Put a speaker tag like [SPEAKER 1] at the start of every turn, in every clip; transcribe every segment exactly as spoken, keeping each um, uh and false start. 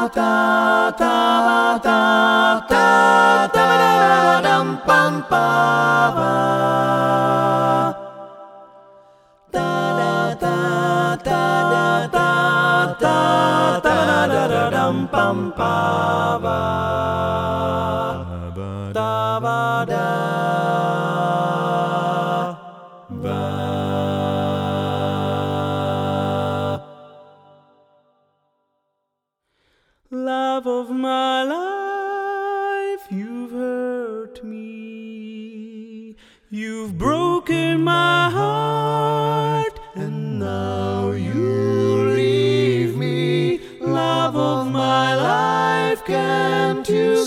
[SPEAKER 1] ta ta ta ta ta dum pam pa ba. Ta ta ta ta ta ta dum pam pa ba. Ta ba da ba. Love of my life, you've hurt me. You've broken my heart, and now you leave me. Love of my life, can't you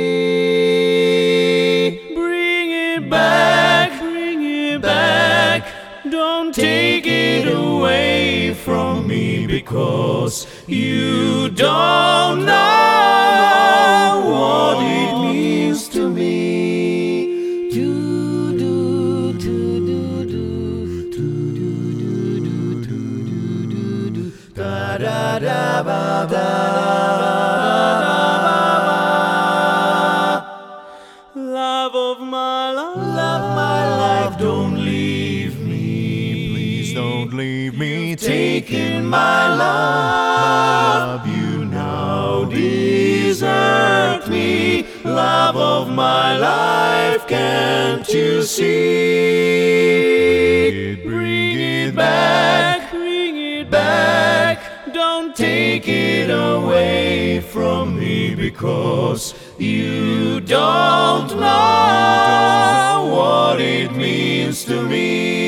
[SPEAKER 1] see? Bring it back, bring it back. Don't take it away from me, because you don't know what it means to me. Do do do do do do do do do do da da da ba da. Love of my life, love my life, don't leave me, please don't leave me. Taking my love, you now desert me. Love of my life, can't you see? Bring it back, bring it back. Don't take it away from me, because you don't know what it means to me.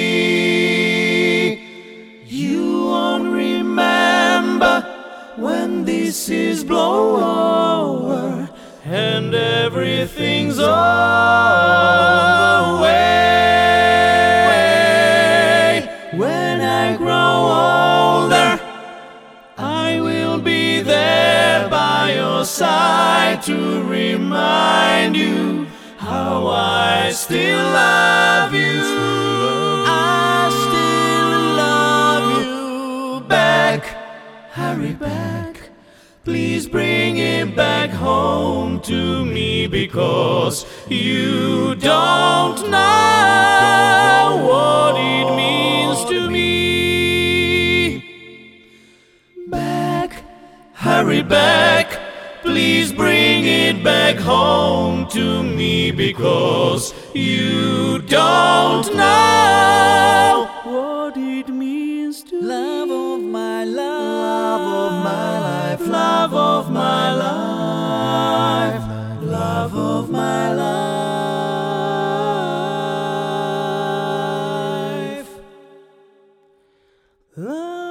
[SPEAKER 1] You won't remember when this is blown over and everything's all the way. When I grow older, I will be there by your side to remind you how I still love you. I still love you. Back, hurry back. Please bring it back home to me, because you don't know what it means to me. Back, hurry back. Please bring it back home to me, because you don't know what it means to me. Love of my life, love of my life, love of my life, love of my life. Love